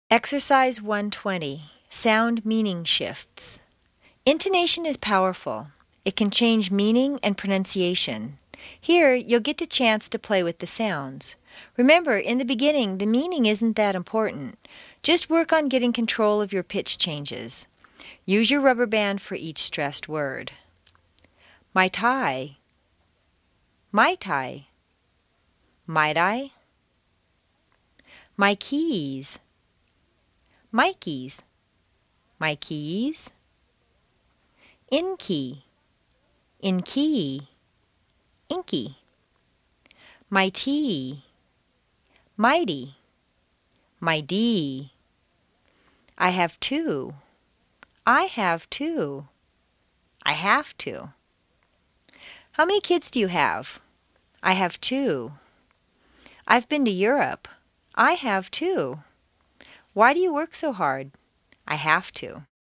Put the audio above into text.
Exercise 120. Sound meaning shifts. Intonation is powerful. It can change meaning and pronunciation. Here, you'll get a chance to play with the sounds. Remember, in the beginning, the meaning isn't that important. Just work on getting control of your pitch changes. Use your rubber band for each stressed word. My tie. My tie. Might I? My keys. My keys. My keys. In key. In key. Inky. My tea. Mighty. My D. I have two. I have two. I have to. How many kids do you have? I have two. I've been to Europe. I have two. Why do you work so hard? I have to.